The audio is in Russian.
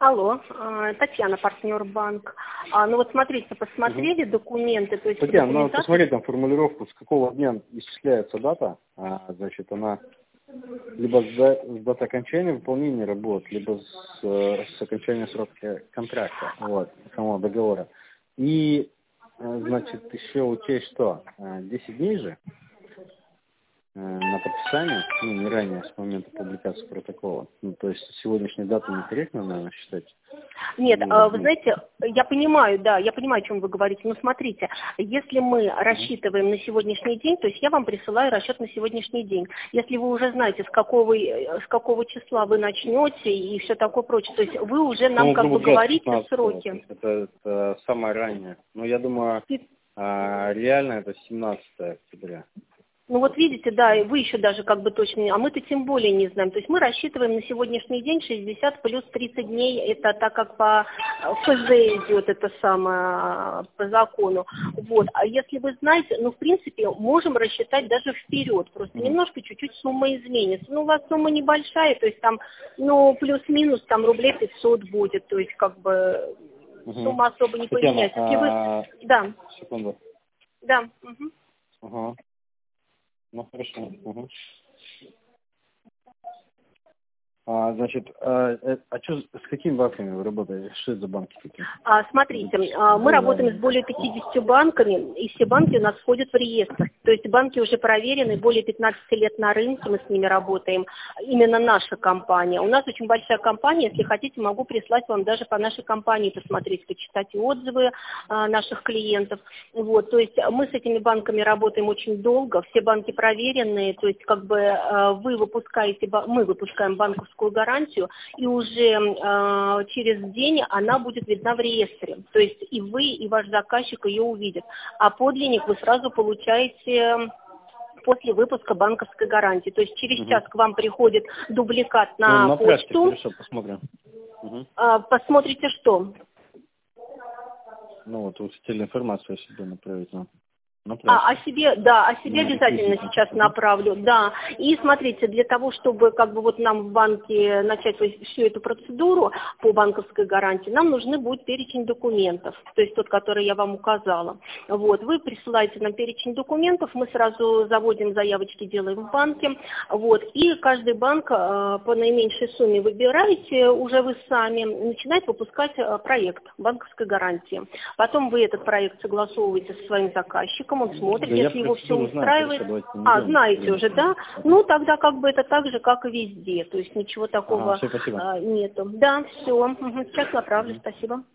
Алло, Татьяна, партнер-банк. Ну вот смотрите, посмотрели документы, то есть Татьяна, надо посмотреть там формулировку, с какого дня исчисляется дата. Значит, она либо с даты окончания выполнения работ, либо с окончания срока контракта, вот, самого договора. И, значит, еще учесть что? 10 дней же на подписание, не ранее, с момента публикации протокола. То есть сегодняшнюю дату некорректно, наверное, считать. Нет, вы знаете, я понимаю, да, я понимаю, о чем вы говорите, но смотрите, если мы рассчитываем на сегодняшний день, то есть я вам присылаю расчет на сегодняшний день. Если вы уже знаете, с какого числа вы начнете и все такое прочее, то есть вы уже нам как бы говорите сроки. Это самое раннее. Но я думаю, реально это 17 октября. Ну вот видите, да, и вы еще даже как бы точно, а мы-то тем более не знаем. То есть мы рассчитываем на сегодняшний день 60 плюс 30 дней, это так как по ФЗ идет, это самое, по закону. Вот, а если вы знаете, ну в принципе можем рассчитать даже вперед, просто немножко чуть-чуть сумма изменится. Ну у вас сумма небольшая, то есть там, ну плюс-минус там рублей 500 будет, то есть как бы сумма особо не поменяется. Если вы... Да. Секунду. Да. Ну, хорошо. Значит, с какими банками вы работаете? Что это за банки такие? Смотрите, мы работаем с более 50 банками, и все банки у нас входят в реестр. То есть банки уже проверены, более 15 лет на рынке мы с ними работаем. Именно наша компания. У нас очень большая компания, если хотите, могу прислать вам даже по нашей компании посмотреть, почитать отзывы наших клиентов. Вот, то есть мы с этими банками работаем очень долго, все банки проверенные, то есть как бы мы выпускаем банковскую гарантию, и уже через день она будет видна в реестре. То есть и вы, и ваш заказчик ее увидят. А подлинник вы сразу получаете после выпуска банковской гарантии. То есть через час к вам приходит дубликат на почту. Хорошо, посмотрим. Посмотрите что? Ну вот, информацию себе направить нам. О себе обязательно сейчас направлю, да. И смотрите, для того, чтобы как бы вот нам в банке начать всю эту процедуру по банковской гарантии, нам нужны будет перечень документов, то есть тот, который я вам указала. Вот, вы присылаете нам перечень документов, мы сразу заводим заявочки, делаем в банке, вот, и каждый банк по наименьшей сумме выбираете, уже вы сами, начинает выпускать проект банковской гарантии. Потом вы этот проект согласовываете со своим заказчиком, он смотрит, да, если его все устраивает. Знаете уже, да? Ну, тогда как бы это так же, как и везде. То есть ничего такого нету. Да, все. Сейчас направлю. Спасибо.